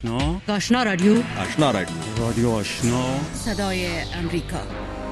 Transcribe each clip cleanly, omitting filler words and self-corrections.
آشنا رادیو رادیو آشنا صدای امریکا.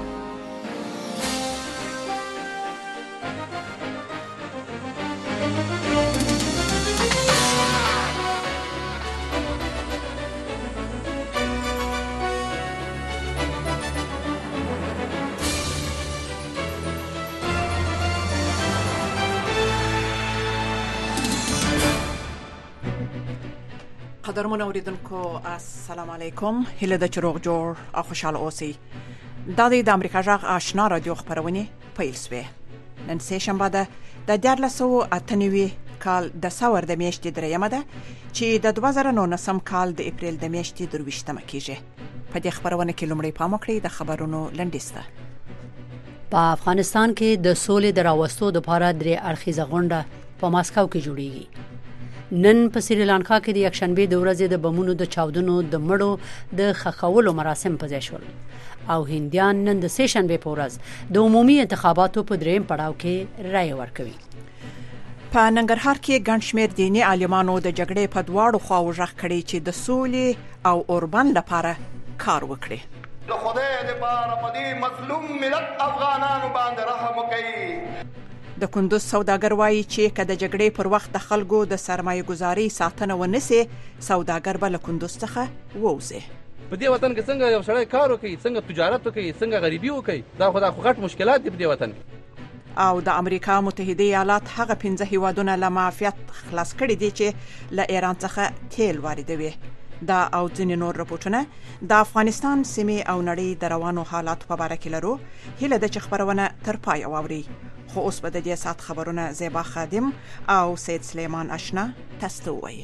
قدرمن اوریدونکو السلام علیکم، هیله د چروغ جوړ او خوشاله اوسئ. دا د امریکا جغ آشنا رادیو خبرونه پیل شوه. نن سه شنبه ده د 1998 کال د سور د میاشتې دریمه ده چې د 2019 کال د اپریل د میاشتې 23مه کیږي. په دې خبرونه کې لومړی پام وکړئ د خبرونو لنډیسته. په افغانستان کې د سولې د راوستو لپاره درې اړخیزه غونډه په ماسکو کې جوړیږي. نن په سریلانکا کې د یکشنبه د ورځې د بمونو د چاودنو د مړو د خخولو مراسم په ځای شول او هندیان نن د سه شنبه په ورځ د عمومي انتخاباتو په دریم پړاو کې رائے ورکوي. په ننګرهار کې ګڼ شمېر دیني عالمانو د جګړې په دواړو خواو ژغ کړي چې د سولې او اوربند لپاره کار وکړي. د خدای لپاره په دې مظلوم ملت افغانانو باندې رحم وکړي. د کندوز سوداګر وایي چې کله د جګړې پر وخت د خلکو د سرمایه گذاري ساتنه ونسي، سوداګر به له کندوز څخه ووځي. په دې وطن کې څنګه یو سړی کار وکړي، څنګه تجارت وکړي، څنګه غریبي وکړي، دا خو غټ مشکلات دي په دې وطن کې. او د امریکا متحده ایالات هغه 15 هیوادونه له معافیت خلاص کړي دي چې له ایران څخه تیل واردوي. دا او ځینې نور رپورټونه د افغانستان سیمې او نړۍ د روانو حالات په اړه کې لرو. هیله ده چې خبرونه تر پای واوري. خو اوس به د دې سات خبرونه زیبا خادم او سید سلیمان آشنا تاسو ته وایي.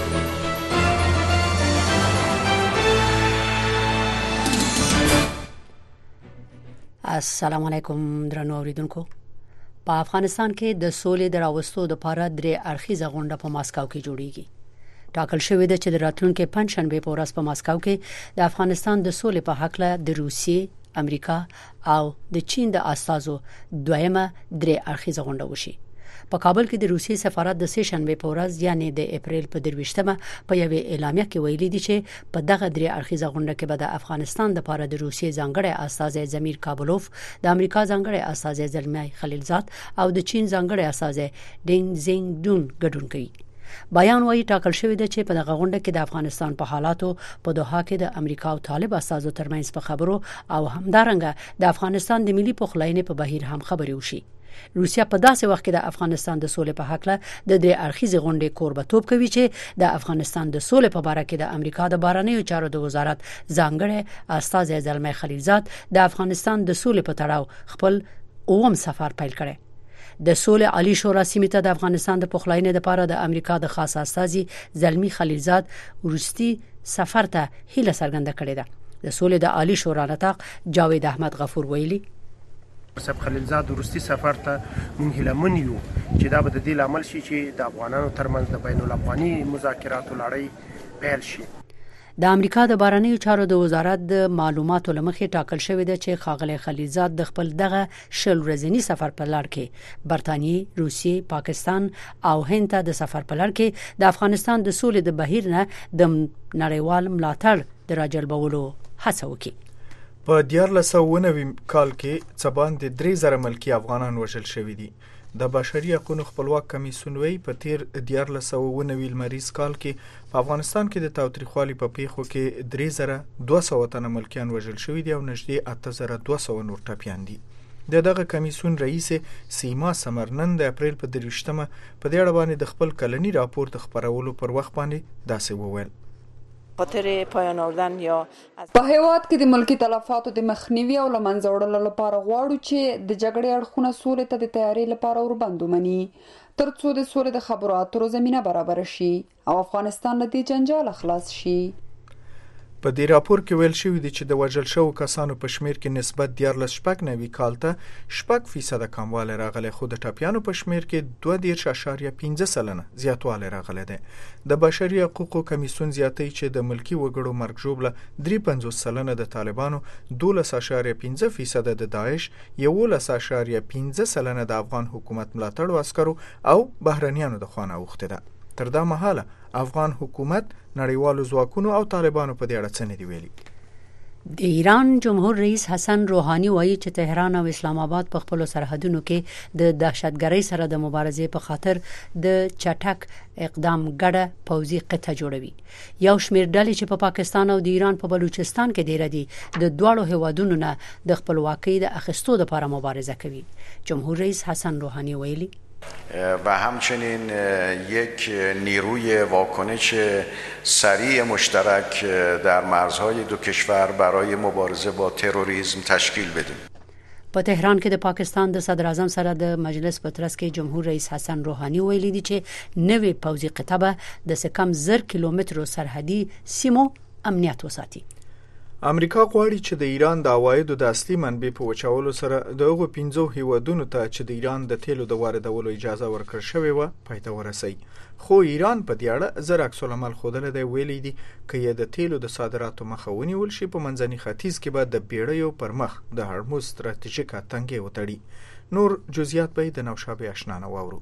السلام علیکم درنو اوریدونکو. په افغانستان کې د سولې د راوستو لپاره درې اړخیزه غونډه په ماسکو کې جوړیږي. ټاکل شوې ده چې د راتلونکي پنځشنبه په ورځ په ماسکو کې د افغانستان د سولې په حق له د روسیې، امریکا او د چین د استازو دویمه درې اړخیزه غونډه وشي. په کابل کې د روسیې سفارت د سه شنبه په ورځ یعنی د اپریل په 23مه په یوه اعلامیه کې ویلي دي چې په دغه درې اړخیزه غونډه کې به د افغانستان لپاره د روسیې ځانګړی استاذ زمیر کابلوف، د امریکا ځانګړی استاذ زلمی خلیلزاد او د چین ځانګړی استاذ ډینګ زینګ ډون ګډون کوي. بیان وايي ټاکل شوې ده چې په دغه غونډه کې د افغانستان په حالاتو په دوحه کې د امریکا او طالب استازو ترمنځ په خبرو او همدارنګه د افغانستان د ملي پخلاینې په بهیر هم خبرې وشي. روسیا په داسې وخت کې د افغانستان د سولې په حق له د دې اړخیزې غونډې کوربتوب کوي چې د افغانستان د سولې په اړه کې د امریکا د بهرنیو چارو د وزارت ځانګړی استاذ زلمی خلیلزاد د افغانستان د سولې په تړاو خپل اوم سفر پیل کړي. د سولې عالی شورا سیمې ته د افغانستان د پخلاینې لپاره د امریکا د خاص استازي زلمی خلیلزاد ورستي سفر ته هیله څرګنده کړې ده. د سولې د عالی شورا نطاق جاوید احمد غفور ویلي صاحب خلیلزاد ورستي سفر ته مونږ هیلمن یو چې دا به د دې لامل شي چې د افغانانو ترمنځ د بین الافغاني مذاکراتو لړۍ پیل شي. د امریکا د بهرنیو چارو د وزارت د معلوماتو لمخې ټاکل شوې ده چې ښاغلی خلیلزاد د خپل دغه شل ورځنی سفر په لړ کې برتانیې، روسیې، پاکستان او هند ته د سفر په لړ کې د افغانستان د سولې د بهیر نه د نړیوال ملاتړ د راجلبولو هڅه وکړي. په 1990 کال کې څه باندې 3000 ملکی افغانان وژل شوي دي. د بشري حقوقو خپلواک کمیسیون وی په تیر 1990 لمریز کال کې په افغانستان کې د تاوتریخوالي په پیښو کې 3200 تنه ملکیان وژل شوي دي او نږدې 8200 نور ټپیان دي. دغه کمیسیون رئیس سیما سمرنن د اپریل په 23مه په دې اړه باندې د خپل کلنی راپور د خبرولو پر وخت باندې داسې وویل. خاطر پایان آوردن یا په هیواد کې د ملکی تلفاتو د مخنیوي او لمنځه وړلو لپاره غواړو چې د جګړې اړخونه سولې ته د تیاری لپاره اوربند ومني ترڅو د سولې د خبرو اترو زمينه برابر شي او افغانستان له دې جنجال خلاص شي. په دې راپور کې ویل شوی دی چې د وژل شوو کسانو په شمیر کې نسبت 14.9 کال ته 6% کموالی راغلی، خو د ټپیانو په شمیر کې 2.15% زیاتوالی راغلی دی. د بشري حقوقو کمیسیون زیاتوي چې د ملکی وګړو مرګ ژوبله 3.50% د طالبانو، 12.5% د داعش، 11.5% د افغان حکومت ملاتړو عسکرو او بهرنیانو د خوا اوښتې ده. تر دا مهاله افغان حکومت نړیوالو ځواکونو او طالبانو په دې اړه څه نه دي ویلي. د ایران جمهور رئیس حسن روحاني وایي چې تهران او اسلام آباد په خپل سرحدونو کې د دهشتګرۍ سره د مبارزې په خاطر د چټک اقدام ګډه پوځي قطعه جوړوي. یو شمېر ډلې چې په پاکستان او د ایران په بلوچستان کې ډېر دي د دواړو هیوادونو نه د خپلواکۍ د اخیستو لپاره مبارزه کوي. جمهور رئیس حسن روحاني ویلي و همچنین یک نیروی واکنش سریع مشترک در مرزهای دو کشور برای مبارزه با تروریسم تشکیل بدیم. په تهران کې د پاکستان د صدر اعظم سره د مجلس په ترڅ کې جمهور رئیس حسن روحاني ویلي دی چې نوې پوځي قطعه به د څه کم 1000 کیلومترو سرحدي سیمو امنیت وساتي. امریکا غواړي چې د ایران د عوایدو د اصلي منبع په وچولو سره دغه 15 هیوادونو ته چې د ایران د تیلو د واردولو اجازه ورکړل شوې و پایته ورسي. خو ایران په دې اړه زر عکس العمل خوده دی ویلي دي چې د تیلو د صادراتو مخه ونیول شي په منځني ختیځ کې به د پیړیو پر مخ د هرمز ستراتیژیک تنګي وتړي. نور جزئیات به د نوشابه آشنا نوورو.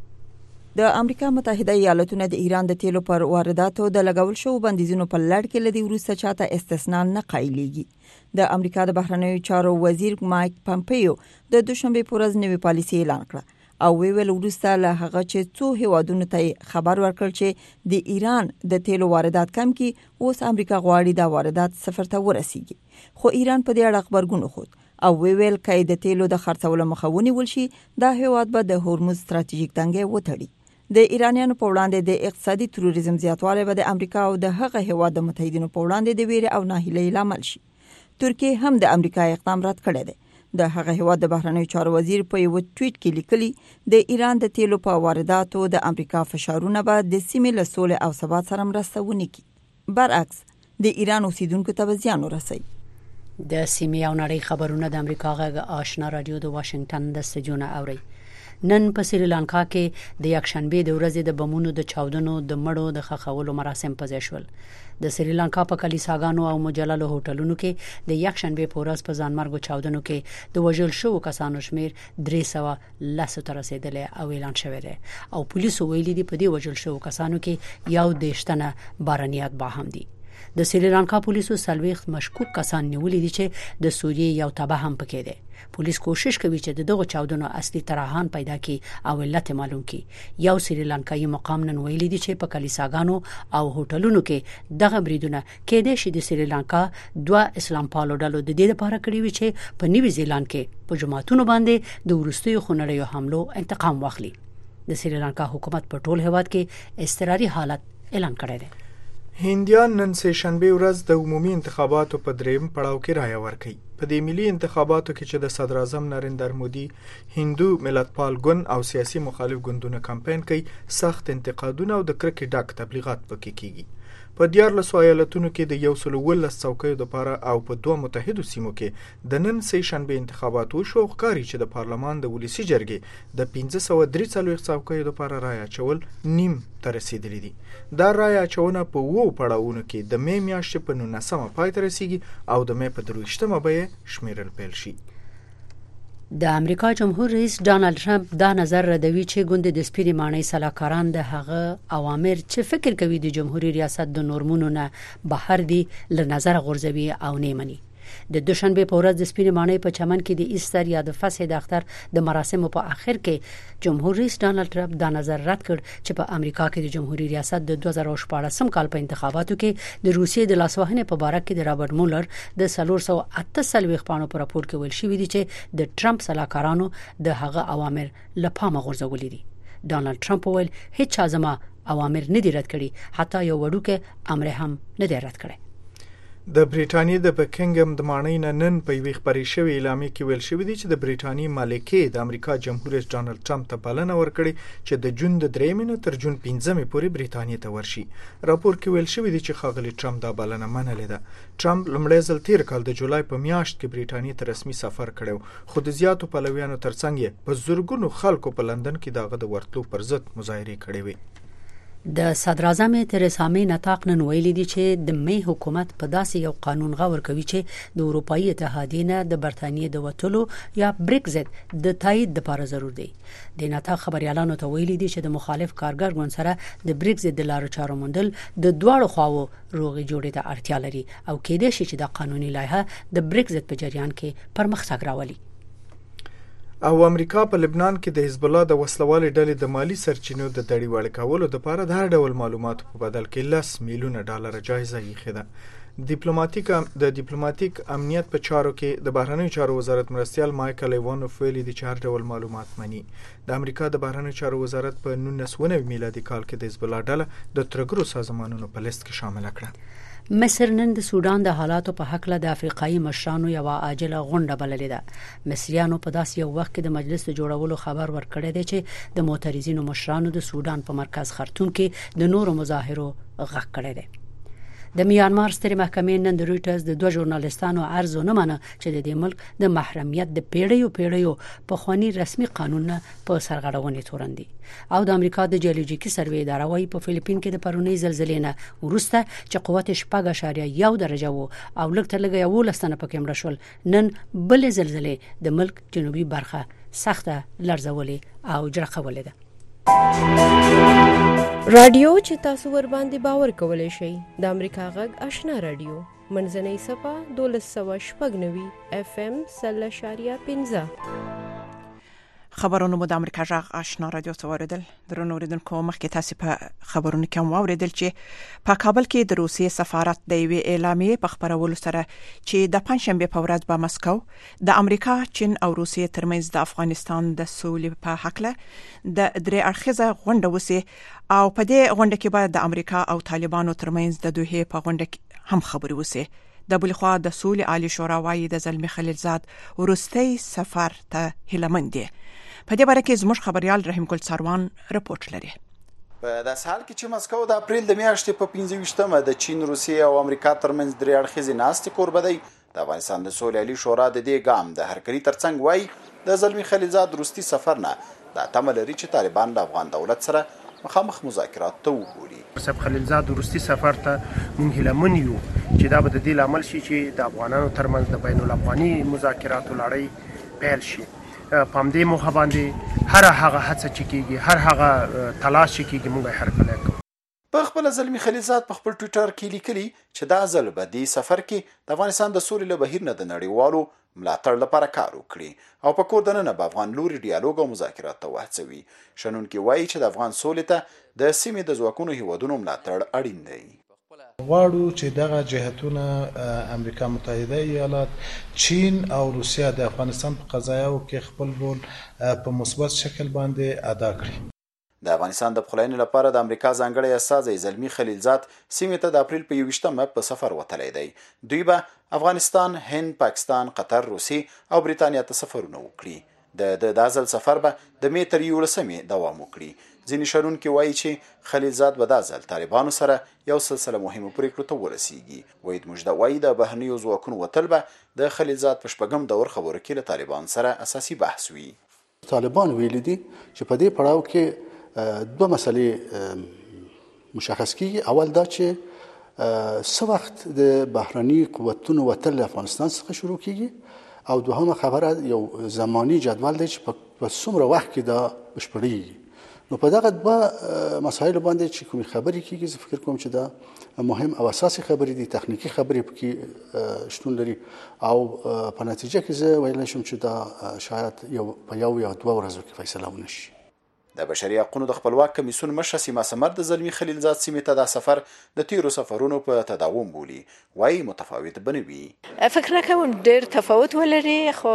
د امریکا متحده ایالاتونو د ایران د تیلو پر وارداتو د لګول شو بندیزونو په لړ کې لدی وروسته چاته استثنا نه قایلیږي. د امریکا د بهرنیو چارو وزیر مایک پامپیو د دوشنبه په ورځ نوې پالیسي اعلان کړه او ویل وروسته له هغه چې څو هیوادونو ته خبر ورکړ چې د ایران د تیلو واردات کم کی اوس امریکا غواړي د واردات صفر ته ورسیږي. خو ایران په دې اړه خبرګون خود او ویل کای د تیلو د خرڅولو مخاوني ولشي دا هیواد به د هرمز ستراتیژیک تنګي وتړي. د ایرانیانو په وړاندې د اقتصادي تروریزم زیاتوالی به د امریکا او د هغه هیواد د متحدینو په وړاندې د ویرې او ناهیلۍ لامل شي. ترکیه هم د امریکا اقدام رد کړی دی. د هغه هیواد د بهرنیو چارو وزیر په یو ټویټ کې لیکلي د ایران د تیلو په وارداتو د امریکا فشارونه به د سیمې له سولې او ثبات سره مرسته ونه کړي. برعکس د ایران اوسیدونکو ته زیان ورسوي. د سیمې او نړۍ خبرونه د امریکا غږ آشنا رادیو د واشنگټن د استودیو اوري. نن په سریلانکا کې د یکشنبه د ورځې د بمونو د چاودنو د مړو د خخولو مراسم پزې شول. د سریلانکا په کلیساګانو او مجللو هوټلونو کې د یکشنبه په ورځ په ځانمرګو چاودنو کې د وژل شوو کسانو شمیر 310 ته رسیدلی او اعلان شوی دی او پولیسو ویلي دي په دې وژل شوو کسانو کې یو دیشتنه بارانیات با هم دي. د سریلانکا پولیسو سلويخت مشکوک کسان نیولې دي چې د سوریې یو تبع هم پکې دي. پولیس کوشش کوي چې دغه چاودنو اصلي ترهان پیدا کړي او علت معلوم کړي. یو سریلانکایي مقام نن ویلي دي چې په کلیساګانو او هوټلونو کې دغه بریدونه کېدې شي د سریلانکا دوه اسلام پالو ډلو د دې لپاره کړی وي چې په نیوی زیلند کې په جماعتونو باندې د ورستیو خونړیو حملو انتقام واخلي. د سریلانکا حکومت په ټول هیواد کې اضطراري حالت اعلان کړی دی. هندیان نن سه شنبه ورځ د عمومي انتخاباتو په دریم پړاو کې رائے ورکړي. په دې ملي انتخاباتو کې چې د صدر اعظم نریندر مودي هندو ملتپال ګوند او سیاسي مخالف ګوندونه کمپاین کوي، سخت انتقادونه او د کرکې ډک تبلیغات پکې کیږي. په 14 ایالتونو کې د 112 څوکیو لپاره او په دوه متحدو سیمو کې د نن سه شنبه انتخابات وشو. ښکاري چې د پارلمان د ولسی جرګې د 1543 څوکیو لپاره رائے اچول نیم ته رسیدلی دي. دا رائے اچونه په وو پړاوونو کې د مې میاشتې په 19مه پای ته رسیږي او د مې په 23مه به شمیرل پیل شي. د امریکا جمهور رئیس ډانلډ ټرمپ دا نظر ردوي چې ګوند د سپیرې مانۍ صلاحکاران د هغه اوامر چې فکر کوي د جمهوریت ریاست د نورمونو نه بهر دي له نظر غورځوي او نه مني. د دوشنبه په ورځ د سپیرې مانۍ په چمن کې د ایستر یا د فصح د اختر د مراسمو په اخر کې جمهور رئیس ډانلډ ټرمپ دا نظر رد کړ چې په امریکا کې د جمهوریت ریاست د 2014 کال په انتخاباتو کې د روسیې د لاسوهنې په باره کې د رابرټ مولر د 448 پاڼو په راپور کې ویل شوی دی چې د ټرمپ صلاحکارانو د هغه اوامر لپاره غورځولي دي. ډانلډ ټرمپ ویل هیڅ ازما اوامر نه دي رد کړي، حتی یو وړوکی امر هم نه دی رد کړی. د بریټانیې د بکینګم د مانۍ نن په یوې خبرې شوې اعلامیه کې ویل شوی دی چې د بریټانیې مالکې د امریکا جمهور رئیس ډانلډ ټرمپ ته بلنه ورکړي چې د جون د 3 تر جون 15 پورې بریټانیې ته ورشي. راپور کې ویل شوی دی چې ښاغلي ټرمپ دا بلنه منلې ده. ټرمپ لومړی ځل تیر کال د جولای په میاشت کې بریټانیې ته رسمي سفر کړو، خو د زیاتو پلویانو ترڅنګ په زورګونو خلکو په لندن کې دغه د ورتلو پر ضد مظاهرې کړې وې. د صدر اعظم تریسا می نطاق نن ویلي دي چې د می حکومت په داسې یو قانون غور کوي چې د اروپאי اتحادیې نه د برتانیې د وټلو یا بریکزټ د تایید لپاره ضروري دی. د نطاق خبريالانو ته ویلي دي چې د مخالف کارګر ګوند سره د بریکزټ د لارو چارو موندل د دواړو خواو روغي جوړې ته اړتیا لري او کېدای شي چې د قانوني لایحه د بریکزټ په جریان کې پرمختګ راولي. او امریکا په لبنان کې د حزب الله د وسلوالې ډلې د مالی سرچینو د دړي وړ کولو لپاره د هر ډول معلوماتو په بدل کې $10 میلیونه جایزه یې خېده. د ډیپلوماټیک امنیت په چارو کې د بهرنیو چارو وزارت مرستیال مایکل ایوانوف ویلي دي چې هر ډول معلومات مني. د امریکا د بهرنیو چارو وزارت په 1990 میلادي کال کې د حزب الله ډله د ترګرو سازمانونو په لیست کې شامل کړه. مصر نن د سودان د حالاتو په حق له د افریقایي مشرانو یو عاجله غونډه بللې ده. مصریانو په داسې یو وخت کې د مجلس د جوړولو خبر ورکړی دی چې د معترضینو مشرانو د سودان په مرکز خرطوم کې د نورو مظاهرو غږ کړی دی. د میانمار سترې محکمې نن د رويټرز د 2 ژورنالستانو عرض نه منه چې د دې ملک د محرمیت د پیړیو په خواني رسمي قانون په سرغړونې تورندي. او د امریکا د جیولوژیکي سروې اداره وايي په فلیپین کې د پرونی زلزلې نه ورسته چې قوت 4.1 درجه وو او لږ تر لږه 11 تنه پکې مړه شول، نن بل زلزلې د ملک جنوبي برخه سخته لړزولې او جرقولې ده. رادیو چې تاسو ور باندې باور کولای شئ د امریکا غږ آشنا رادیو منځنۍ صفه 1290 FM 0.15 خبرونه مو د امریکا غږ آشنا رادیو څخه اوریدل. درنو اوریدونکو مخکې تاسو په خبرونو کې واوریدل چې په کابل کې د روسیې سفارت د یوې اعلامیې په خبرولو سره چې د پنځشنبه په ورځ په مسکو د امریکا، چین او روسیې ترمنځ د افغانستان د سولې په حق له د درې اړخیزه غونډه وسی او په دې غونډه کې به د امریکا او طالبانو ترمنځ د دوه په غونډه کې هم خبري وسی. د بلخوا د سولې عالی شورا وايي د زلمی خلیلزاد ورستي سفر ته هلمند دي. په دې باره کې زموږ خبريال رحیم ګل څاروان رپورټ لري. په داس حال کې چې مسکو د اپریل د میاشتې په 15مه د چین، روسیې او امریکا ترمنځ درې اړخیزې ناستې کوربه دی، د افغانستان د سولې عالی شورا د دې ګام د هرکلي ترڅنګ وايي د زلمی خلیلزاد ورستي سفر نه د تمه لري چې طالبان د افغان دولت سره مخامخ مذاکرات ته وګوري. صاحب خلیلزاد ورستي سفر ته مونږ هیلمن یو چې دا به د دې لامل شي چې د افغانانو ترمنځ د بین الافغاني مذاکراتو لړۍ پیل شي. پامدې مخه باندې هر هغه هڅه چې کیږي، هر هغه تلاش چې کیږي، موږ هر کله کوو. په خپل زلمی خلیلزاد په خپل ټویټر کې لیکلي چې دا ځل به د سفر کې د افغانستان د سولې له بهیر نه د نړیوالو ملاتړ لپاره کار وکړي او په کور دننه به افغان لوري ډیالوګ او مذاکرات ته وهڅوي. شنونکي وایي چې د افغان سولې ته د سیمې د ځواکونو هیوادونو ملاتړ اړین دی. غواړو چې دغه جهتونه امریکا متحده ایالات، چین او روسیا د افغانستان په قضایاو کې خپل رول په مثبت شکل باندې ادا کړي. د افغانستان د پخلاینې لپاره د امریکا ځانګړی استازی زلمی خلیلزاد سیمې ته د اپریل په 21مه په سفر وتلی دی. دوی به افغانستان، هند، پاکستان، قطر، روسي او بریتانیا ته سفرونه وکړي. د دازل سفر به د می تر 11مې دوام وکړي. ځینې شنونکي وایي چې خلیلزاد به دا ځل طالبانو سره یو سلسله مهمو پریکړو ته ورسیږي. وحید مجده وایي د بهرنیو ځواکونو وتل به د خلیلزاد په شپږم دور خبرو کې له طالبان سره اساسي بحث وي. طالبان ویلي دي چې په دې پړاو کې دوه مسلې مشخص کیږي. اول دا چې څه وخت د بهرني قوتونو وتل له افغانستان څخه شروع کیږي او دوهمه خبره یو زمانی جدول دی چې په څومره وخت کې دا بشپړیږي. نو په دغه دوه مسایل باندې چې کومې خبرې کیږي، زه فکر کوم چې دا مهم او اساسي خبرې دي، تخنیکی خبرې پکې شتون لري او په نتیجه کې زه ویلی شم چې دا شاید په یو یا دوه ورځو کې فیصله ونشي. د بشري حقوقو د خپلواک کمیسیون مشر سیما سمر د زلمی خلیلزاد سیمې ته دا سفر د تیرو سفرونو په تداوم بولي. وايي متفاوت بنوي. فکر نکوم ډېر تفاوت ولري، خو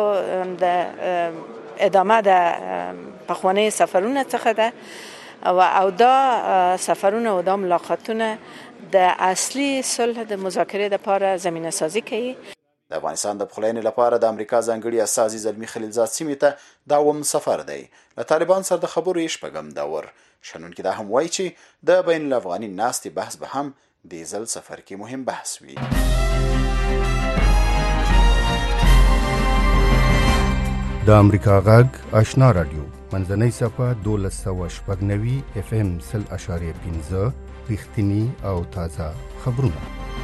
د ادامه د پخوانی سفرونه څخه ده او دا سفرونه او دا ملاقاتونه د اصلي صلح د مذاکره لپاره زمینه سازی کوي. د افغانستان د پخلاینې لپاره د امریکا ځانګړي استازي زلمی خلیلزاد سیمې ته داوم سفر دی. له طالبان سره د خبرو یې شپږم دور. شنونکي دا هم وایي چې د بین الافغاني ناستې بحث به هم د ځل سفر کې مهم بحث وي. د امریکا غږ آشنا رادیو منځنۍ صفحه 1290 FM 0.15 رښتینی او تازه خبرونه.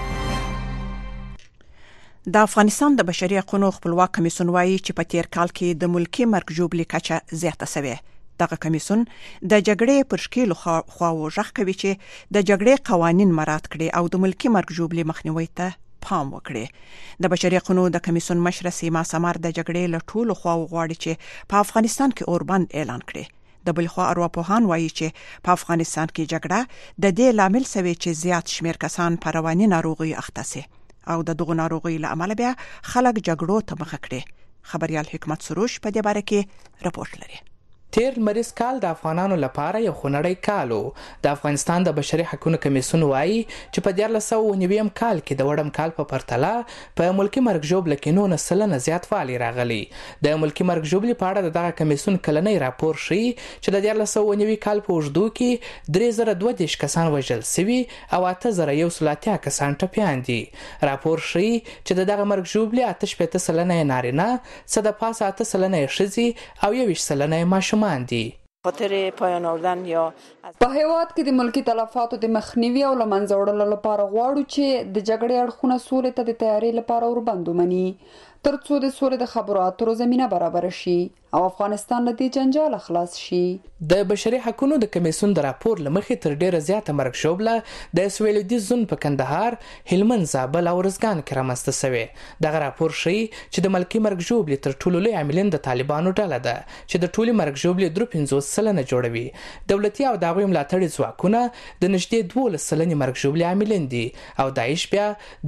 د افغانستان د بشري حقوقو خپلواک کمیسیون وایي چې په تیر کال کې د ملکی مرګ ژوبلې کچه زیاته شوه. دغه کمیسیون د جګړې پر شکل خواو ژغ کوي چې د جګړې قوانين مراعات کړي او د ملکی مرګ ژوبلې مخنیوي ته پام وکړي. د بشري حقوقو د کمیسیون مشر سیما سمار د جګړې له ټولو خواو غواړي چې په افغانستان کې اوربند اعلان کړي. د بل خوا ارواپوهان وایي چې په افغانستان کې جګړه د دې لامل شوی چې زیات شمیر کسان په رواني ناروغي اخته سي او د دغه ناروغي له امله بیا خلک جګړو ته مخه کړي. خبريال حکمت سروش په دې باره کې رپورټ لري. تیر مریض کال د افغانانو لپاره یو خونړی کالو. د افغانستان د بشري حقوقو کمیسیون وایي چې په 1990 کال کې د وړم کال په پرتله په ملکی مرګ ژوبله کې 9% زیاتوالی راغلی. د ملکی مرګ ژوبلې په اړه دغه کمیسیون کلنی راپور ښیي چې د 1990 کال په اوږدو کې 3022 کسان وژل شوي او 8180 کسان ټپیان دي. راپور ښیي چې دغه مرګ ژوبلې 88% نارینه، څه د پاسه 8% ښځې او 21% ماشومان دي. خاطر پایان آوردن یا په هیواد کې د ملکی تلفاتو د مخنیوي او لمنځه وړلو لپاره غواړو چې د جګړې اړخونه سولې ته د تیاری لپاره اوربند ومني ترڅو د سولې د خبرو اترو زمينه برابر شي او افغانستان له دې جنجال خلاص شي. د بشري حقوقو د کمیسیون د راپور لمخې تر ډیره زیاته مرګ ژوبله د سویلدي زون په کندهار، هلمند، زابل او ارزګان کې رامنځته شوې. دغه راپور ښیي چې د ملکی مرګ ژوبلې تر ټولو لوی عاملین د طالبانو ډله ده چې د ټولي مرګ ژوبلې 53% جوړوي. دولتي او د هغوی ملاتړي ځواکونه د نږدې 12% مرګ ژوبلې عاملین دي او داعش بیا د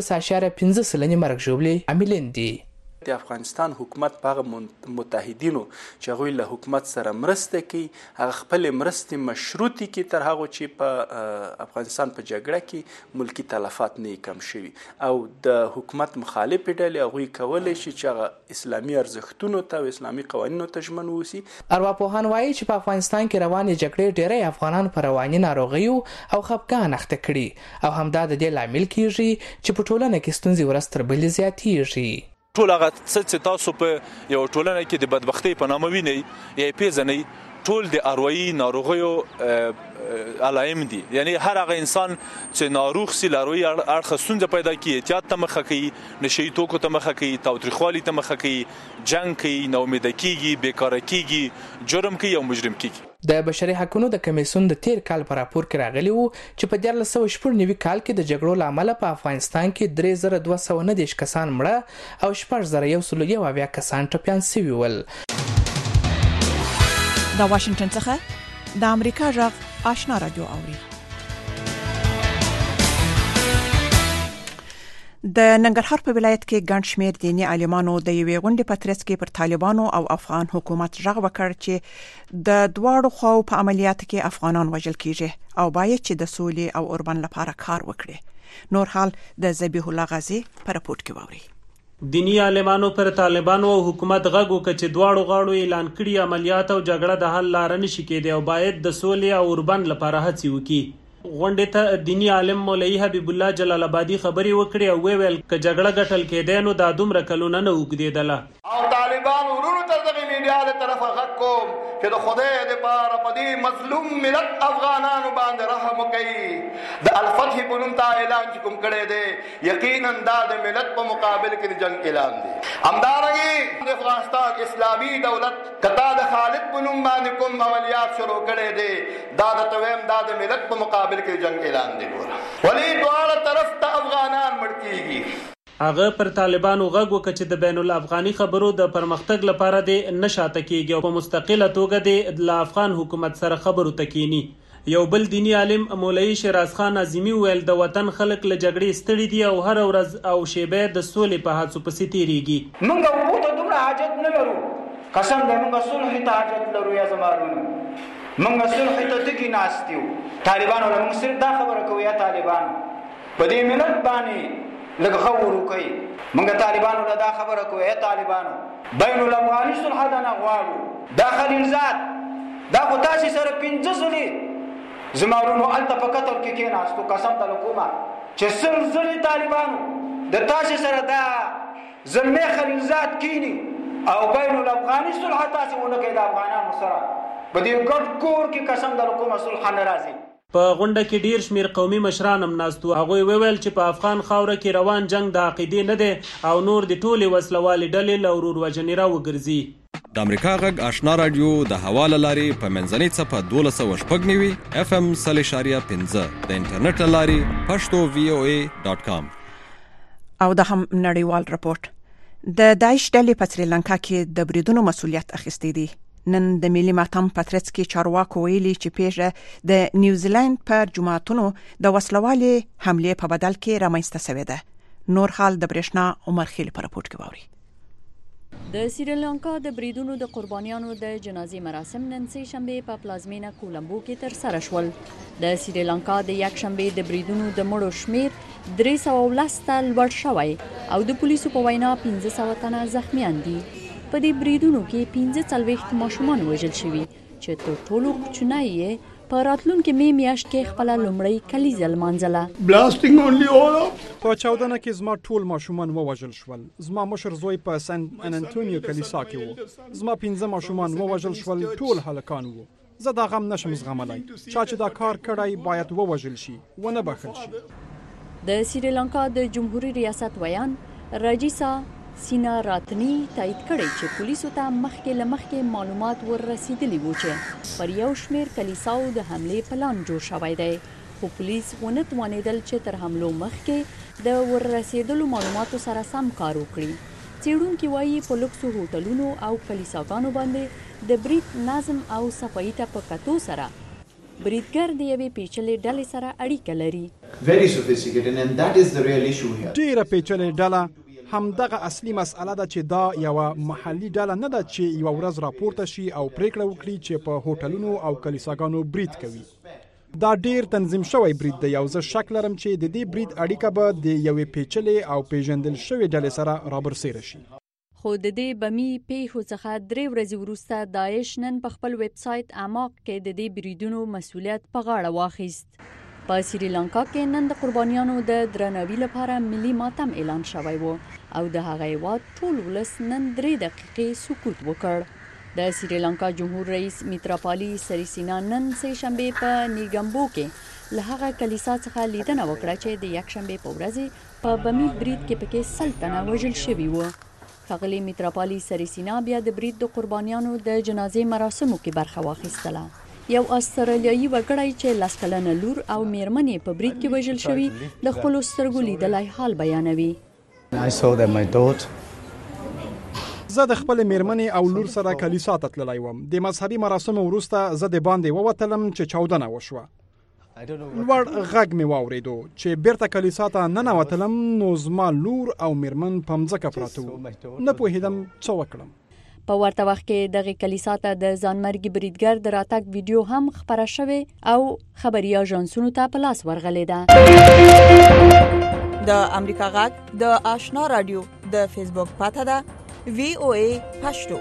12.5% مرګ ژوبلې عاملین دي. د افغانستان حکومت په متحدینو چې هغه له حکومت سره مرسته کوي هغه خپل مرستې مشروطي کې تر هغه چې په افغانستان په جګړه کې ملکی تلفات نه کم شوي او د حکومت مخالف ډلې هغه کولای شي چې هغه اسلامي ارزښتونو ته او اسلامي قوانینو ته ژمن ووسی. ارواپوهان وایي چې په افغانستان کې روانې جګړې ډېری افغانان په رواني ناروغیو او خپګان اخته کړي او همدا د دې لامل کیږي چې په ټولنه کې ستونزې ورځ تر بلې زیاتېږي. ټول هغه څه تاسو په یو ټولنه کې د بدبختی په نامه وینئ یا پیژنئ ټول د اروایي ناروغیو علائم دي. یعنی هر هغه انسان چې ناروغ سي لاروي اړخ ستونزه پیدا کوي، احتیاط ته مخه کوي، نشي توکو ته مخه کوي، تاوتریخوالي ته مخه کوي، جنگ کوي، ناامید کیږي، بیکاره کیږي، جرم کوي او مجرم کیږي. د بشري حقوقو د کمیسیون د تیر کال په راپور کې راغلی وو چې په 1990 کال کې د جګړو لامل په افغانستان کې 3219 کسان مړه او 6101 کسان ټپیان شوي ول. د واشنگټن څخه د امریکا غږ آشنا رادیو اوري. د ننګرهار په ولایت کې ګڼ شمېر دیني عالمانو د یوې غونډې په ترڅ کې پر طالبانو او افغان حکومت غږ وکړ چې د دواړو خواو په عملیاتو کې افغانان وژل کیږي او باید چې د سولې او اوربند لپاره کار وکړي. نور حال د ذبیح الله غازی په رپورت کې ووري. دینی عالمانو پر طالبانو او حکومت غږ وکړ چې دواړو غاړو اعلان کړي عملیات او جګړه د حل لار نشي کېدی او باید د سولې او اوربند لپاره هڅې وکړي. غونډې ته دینی عالم مولوی حبیب الله جلال آبادی خبري وکړي او ویل ک جګړه ګټل کېدای نو د دومره کلونه نه وګدیدله او طالبان ورونو ته د میډیا له طرفه غږ کوم چې د خدای د پاره په دې مظلوم ملت افغانانو باندې رحم وکړي. د الفتح په نوم ته اعلان چې کوم کړی دی یقینا دا د ملت په مقابل کې د جنگ اعلان دی. همدارنګه د افغانستان اسلامي دولت کتا د خالد په نوم باندې کوم عملیات شروع کړی دی دا د تویم دا د ملت په مقابل کې جنگ اعلان دی. ولی دواړه طرف ته افغانان مړ کیږي. هغه پر طالبانو غږ وکړ چې د بین الافغاني خبرو د پرمختګ لپاره د نشاته کېږي او په مستقله توګه د افغان حکومت سره خبرو تکینی. یو بل دینی عالم مولوی شیراز خان اعظمی ویل د وطن خلک له جګړې ستړي دي او هر ورځ او شیبه د سولې په هڅو پسې تیریږي. موږ وو ته دومره حاجت نه لرو، قسم دې موږ صلح ته حاجت لرو یا زمارونو، موږ صلح ته تګی ناستیو. طالبانو له موږ سره دا خبره کوي یا طالبان په دې ملت باندې لږ غور کوي. موږ طالبانو له دا خبره کوي یا طالبانو بین الافغاني صلح نه غواړو. دا خلیلزاد دا خو تاسو سره 15 زلي زمارونو الته په قطر کې کېناستو، قسم ته کومه چې سلسله طالبانو د تاسو سره دا زلمه خلیلزاد کینی او بین الافغاني صلح تاسو ونه کې د افغانانو سره په دې ګډ کور کې قسم د کومه صلح نه راځي. په غونډه کې ډیر شمیر قومي مشران هم ناست وو. هغوی وویل چې په افغان خاوره کې روان جنگ د عقیدې نه دی او نور د ټولې وسلوالې ډلې له وروروژنې راوګرځي. د امریکا غږ آشنا رادیو د هوا له لارې په منځنۍ څپه 1290 FM 0.5 د انټرنیټ له لارې pashto.voa.com. او د هم نړیوال راپورټ د داعش ډلې په سریلانکا کې د بریدونو مسؤلیت اخیستی دی. نن د ملي ماتم پاترڅ کې چارواکو ویلي چې پیښه د نیوزیلند پر جماعتونو د وسلوالې حمله په بدل کې رامنځته شوې ده. نور حال د برېښنا عمر خیل په راپورټ کې واوري. د سریلانکا د بریدونو د قربانیانو د جنازې مراسم نن سه شنبه په پلازمینه کولمبو کې تر سره شول. د سریلانکا د یک شنبه د بریدونو د مړو شمیر 310 ته لوړ شوی او د پولیسو په وینا 1500 تنه زخمیان دي. په دې بریدونو کې 45 ماشومان وژل شوي چې تر ټولو کوچنی یې په راتلونکي میاشت کې خپل لومړی کلیزه لمانځله. په 14 کې زما ټول ماشومان ووژل شول. زما مشر زوی په سان انټونیو کلیسا کې وو. زما 15 ماشومان ووژل شول، ټول هلکان وو. زه دا غم نشم زغملای. چا چې دا کار کړی باید ووژل شي، ونه بخښل شي. د سریلانکا د جمهوریت ریاست ویان راجیسا سینا راتنی تایید کړی چې پولیسو ته مخکې معلومات وررسیدلی وو چې پر یو شمیر کلیساو د حمله پلان جوړ شوی دی، خو پولیس ونه توانیدل چې تر حملو مخکې د وررسیدلو معلوماتو سره سم کار وکړي. څېړونکي وایي په لوکسو هوټلونو او کلیساګانو باندې د برید نظم او صفایي ته په کتو سره بریدګر د یوې پیچلې ډلې سره اړیکه لري. ډیره پیچلې ډله همدغه اصلي مسأله ده چې دا یو محلي ډله نه ده چې یو ورځ راپورته شي او پریکړه وکړي چې په هوټلونو او کلیساګانو برید کوي. دا ډیر تنظیم شوی برید دی او زه شک لرم چې د دې برید اړیکه به د یوې پیچلې او پیژندل شوې ډلې سره رابرسېره شي. خو د دې بمی پیښو څخه 3 ورځې وروسته داعش نن په خپل ویب سایت اعماق کې د دې بریدونو مسؤلیت په غاړه واخیست. په سریلانکا کې نن د قربانیانو د درناوي لپاره ملي ماتم اعلان شوی و او د هغه هیواد ټول ولس نن 3 دقیقې سکوت وکړ. د سریلانکا جمهور رئیس میتراپالي سریسینا نن سه شنبه په نیګمبو کې له هغه کلیسا څخه لیدنه وکړه چې د یک شنبه په ورځ په بمی برید کې پکې 100 تنه وژل شوي وو. ښاغلي میتراپالي سریسینا بیا د برید د قربانیانو د جنازې مراسمو کې برخه واخیستله. یو استرالیایي وګړی چې لاس کلنه لور او میرمنې په برید کې وژل شوي د خپلو سترګو لیدلی حال بیانوي. زه د خپل میرمنې او لور سره کلیسا ته تللی وم. د مذهبي مراسمو وروسته زه د باندې ووتلم چې چاودنه وشوه. لوړ غږ مې واورېدو چې بیرته کلیسا ته ننوتلم نو زما لور او میرمن په مځکه پراته وو. نه پوهېدم څه وکړم. په ورته وخت کې دغه کلیسا ته د ځانمرګي بریدګر د راتګ ویډیو هم خبره شوې او خبري اژانسونو ته په لاس ورغلې ده. د امریکا غږ د آشنا رادیو د فیسبوک پاته ده VOA پښتو.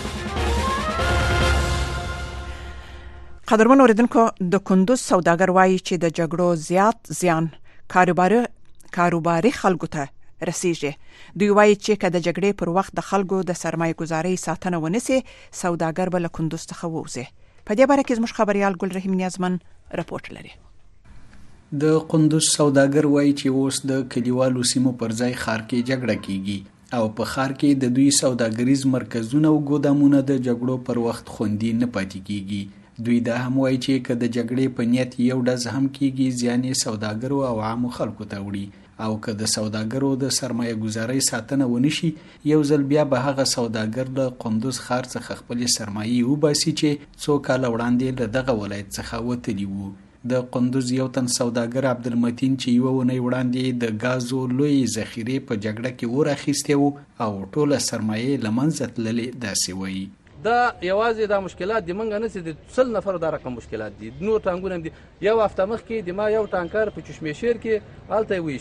قدرمن اوریدونکو، د کندوز سوداګر وایي چې د جګړو زیات زیان کاروباري خلکو ته رسیږي. دوی وایي چې که د جګړې پر وخت د خلکو د سرمایه گذارۍ ساتنه ونیسي، سوداګر به له کندوز څخه ووځي. په دې باره کې زموږ خبريال ګل رحیم نیازمن راپورټ لري. د قندوز سوداګر وایي چې اوس د کلیوالو سیمو پر ځای ښار کې جګړه کیږي او په ښار کې د دوی سوداګریز مرکزونه او ګودامونه د جګړو پر وخت خوندي نه پاتې کیږي. دوی دا هم وایي چې که د جګړې په نیت یو ډز هم کیږي، زیان یې سوداګرو او عامو خلکو ته وړي او که د سوداګرو د سرمایه گذارۍ ساتنه ونشي، یو ځل بیا به هغه سوداګر له قندوز ښار څخه خپلې سرمایې وباسي چې څو کاله وړاندې له دغه ولایت څخه وتلي وو. د قندوز یو تن سوداګر عبدالمتین چې یوه اونۍ وړاندې د ګازو لوی ذخیرې په جګړه کې اور اخیستی وو او ټوله سرمایې له منځه تللې داسې وایي. دا یوازې دا مشکلات د منګه نسی د 100 نفر دا رقم مشکلات دي. نور ټانګونه دي. یو هفته مخکې د ما یو ټانکر په چشمه شیر کې حالته ویشته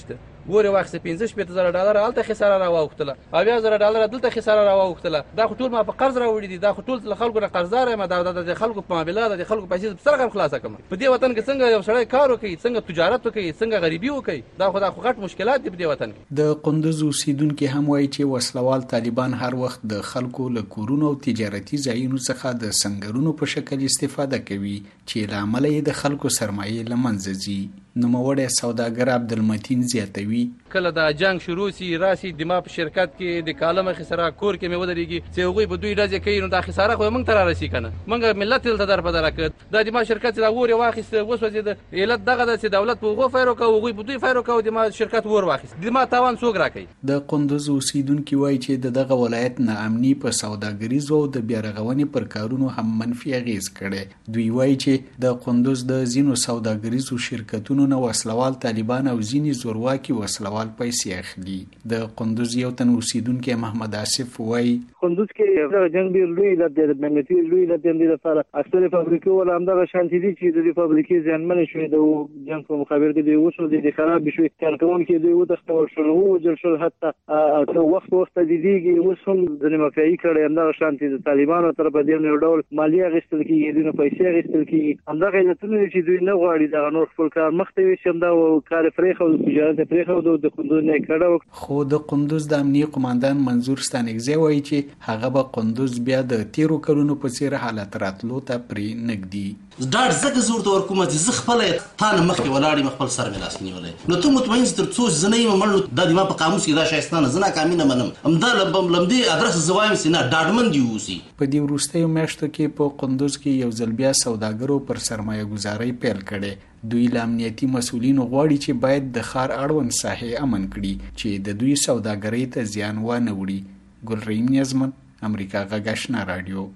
ور واخیسته 15,000 ډالر هلته خساره راووختله او 1000 ډالر دلته خساره راووختله دا خو ټول ما په قرض راوړي دي دا خو ټول خلکو نه قرضدار یم د خلکو په معاملات د خلکو پیسې سره خلاصه کوم په دې وطن کې څنګه یو سړی کار وکړي څنګه تجارت وکړي څنګه غریبي وکړي دا خو غټ مشکلات دي په دې وطن کې. د قندوز اوسیدونکو هم وایي چې وسلوال طالبان هر وخت د خلکو له کورونو او تجارتي ځایونو څخه د سنگرونو په شکل استفاده کوي چې له امله یې د خلکو سرمایې له منځه ځي. نوموړی سوداګر عبدالمتین زیاتوي کله دا جنگ شروع سي راسي د ما په شرکت کې د کالم خساره کور کې مې ودرېږي چې هغوی په دوی ډزې کوي نو دا خساره خو موږ ته رارسي کنه موږ ملت دلته در په دره کړ دا د ما شرکت دا ور واخیست وسوځېد علت دغه د چې دولت په هغو فایرو کوي هغوی په دوی فایرو کوي د ما شرکت ور واخیست د ما تاوان څوک راکوي. د قندوز اوسیدونکي وایي چې دغه ولایت ناامني په سوداګریزو او د بیارغونې پر کارونو هم منفي اغیز کړي. دوی وایي چې د قندوز د ځینو سوداګریزو شرکتونو نه وسلوال طالبان او ځینې زورواکي وسلوال پیسې اخلي. د قندوز یو تن اوسیدونکی محمد آصف وایي قندوز کې جنگ ډېر لوی علت دی د ملتي لوی علت دی د لپاره اکثره فابریکې ول همدغه شانتي دي چې د فابریکې ځانمنې شوې د جنگ په مقابل کې د وسو د خراب شوې کارکون کې د وتښتول شو او جل شو حتی ته وخت د دیږي وسوم د مفاهیم کړي همدغه شانتي د طالبانو تر په دې نو ډول مالیه غوښتل کیږي د پیسې غوښتل کیږي همدغه علتونه چې دوی نه غواړي د نور خپل کار مخته وي چې همدا کار پرېخو د تجارت پرېخو د قندوز نه کړه. خو د قندوز د امنیه قوماندان منظور ستانکزی وایي چې هغه به قندوز بیا د تیرو کلونو په څیر حالت راتلو ته پرې نږدي. ډاډ زګ زور د حکومت ز خپل تا نه مخکې ولاړی مخبل سر ملاس نیولې نو ته مطمئن تر څو زنې مړ د دماغ په قاموس کې دا شایستانه زنا کامینه منم امدا لمدي ادرس زوایم سینا ډاډمن دی اوسي. په دې وروستیو میاشتو کې په قندوز کې یو ځل بیا سوداګرو پر سرمایه گذاري پیل کړي. دوی له امنیتي مسولینو غواړي چې باید د ښار اړوند ساحې امن کړي چې د دوی سوداګرۍ ته زیان ونه وړي. ګلرحیم نیازمن امریکا غږ آشنا رادیو.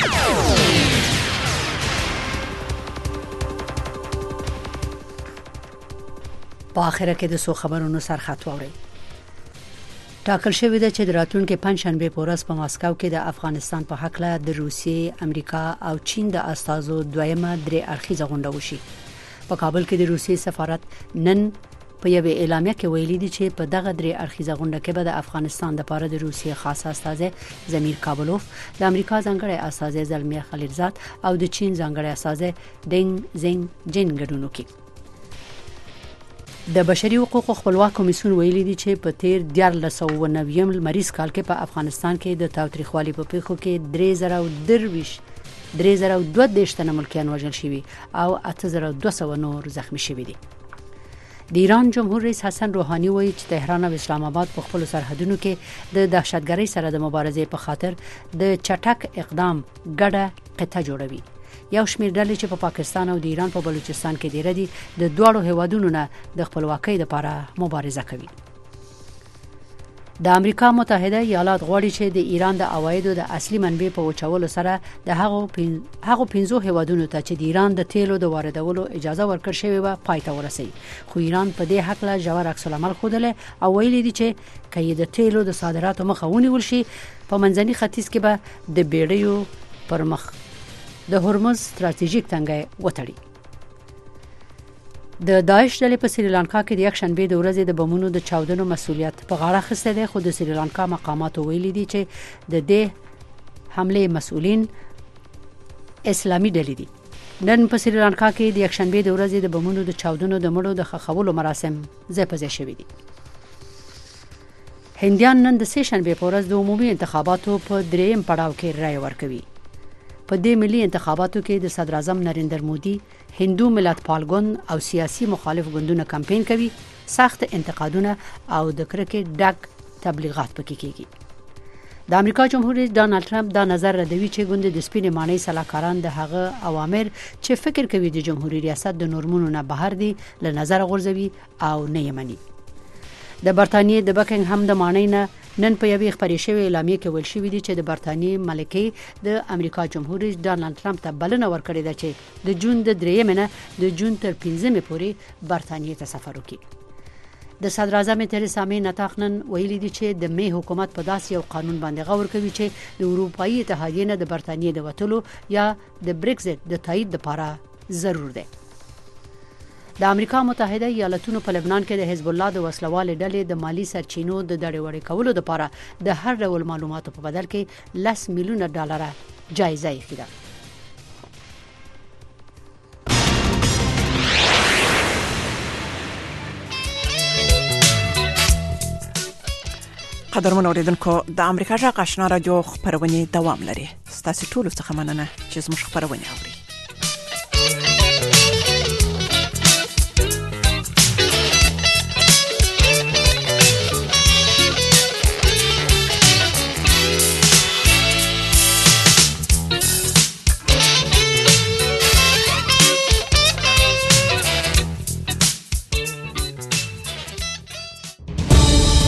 په اخره کې د سو خبرونو سرخط ووري. ټاکل شوې ده چې د راتلونکي پنځشنبه په ورځ په ماسکو کې د افغانستان په حق له د روسیې، امریکا او چین د استازو دویمه درې اړخیزه غونډه وشي. په کابل کې د روسیې سفارت نن په یو اعلامیه کې ویلي دي چې په دغه درې اړخیزه غونډه کې به د افغانستان لپاره د روسیې خاص استازی زمیر کابلوف، د امریکا ځانګړی استازی زلمیر خلیلزاد او د چین ځانګړی استازی دنګ زنګ جن ګډون وکړي. د بشري حقوقو خپلواک کمیسیون ویلي دي چې په تیر 1490 لمریز کال کې په افغانستان کې د تاوتریخوالي په پیښو کې 3022 تنه ملکیان وژل شوي او 8200 نور زخمی شوي دي. د ایران جمهور رئیس حسن روحاني وایي چې تهران او اسلام آباد په خپل سرحدونو کې د دهشتګرۍ سره د مبارزې په خاطر د چټک اقدام ګډه قطه جوړوي. یو شمېر ډلې چې په پاکستان او د ایران په بلوچستان کې ډېر دي د دواړو هیوادونو نه د خپلواکۍ لپاره مبارزه کوي. د امریکا متحده ایالات غواړي چې د ایران د عوایدو د اصلي منبع په وچولو سره د هغو 15 هیوادونو ته چې د ایران د تیلو د واردولو اجازه ورکړ شوې و پای ته ورسوي. خو ایران په دې حق له ژور عکس العمل ښودلی او ویلي دي چې که د تیلو د صادراتو مخه ونیول شي په منځني ختیځ کې به د بیړیو پر مخ د هرمز ستراتیژیک تنګي وتړي. د داعش ډلې په سریلانکا کې د یک شنبه د ورځې د بمونو د چاودنو مسولیت په غاړه اخیستی دی، خو د سریلانکا مقاماتو ویلي دي چې د دې حمله مسؤلین اسلامي ډلې دي. نن په سریلانکا کې د یک شنبه د ورځې د بمونو د چاودنو د مړو د خښولو مراسم ځای په ځای شوي دي. هندیان نن د سه شنبه په ورځ د عمومي انتخاباتو په دریم پړاو کې رای ورکوي. په دې ملي انتخاباتو کې د صدر اعظم نریندر مودي هندو ملت پالګون او سیاسي مخالف ګوندونه کمپاین کوي. سخت انتقادونه او د کرکټ ډک تبلیغات پکې کیږي. د امریکا جمهور رئیس ډانلډ ټرمپ دا نظر ردوي چې ګوند د سپینې ماڼۍ سلاکاران د هغه اوامر چې فکر کوي د جمهوریت ریاست د نورمونو نه بهر دي له نظر غورځوي او نه یې مني. د برتانیې د بکینګهم د ماڼۍ نه نن په یوې خبرې شوې اعلامیه کې ویل شوي دي چې د برتانیې ملکې د امریکا جمهور رئیس ډانلډ ټرمپ ته بلنه ورکړې ده چې د جون د 3 نه د جون تر 15 پورې برتانیې ته سفر وکړي. د صدر اعظم تریسا مې نتاخنن ویلي دي چې د می حکومت په داسې یو قانون باندې غور کوي چې د اروپאי اتحادیې نه د برتانیې د وټلو یا د بریکزټ د تایید لپاره ضرور دی. د امریکا متحده ایالاتونو په لبنان کې د حزب الله د وسلوال ډلې د مالی سرچینو د دړې وړې کولو لپاره د هر ډول معلوماتو په بدل کې $10 میلیون جایزه ایښې ده. قدرمن اوریدونکو د امریکا جغ آشنا رادیو خبرونه دوام لري. ستاسو ټول څخه مننه چې زموږ خبرونه اوري.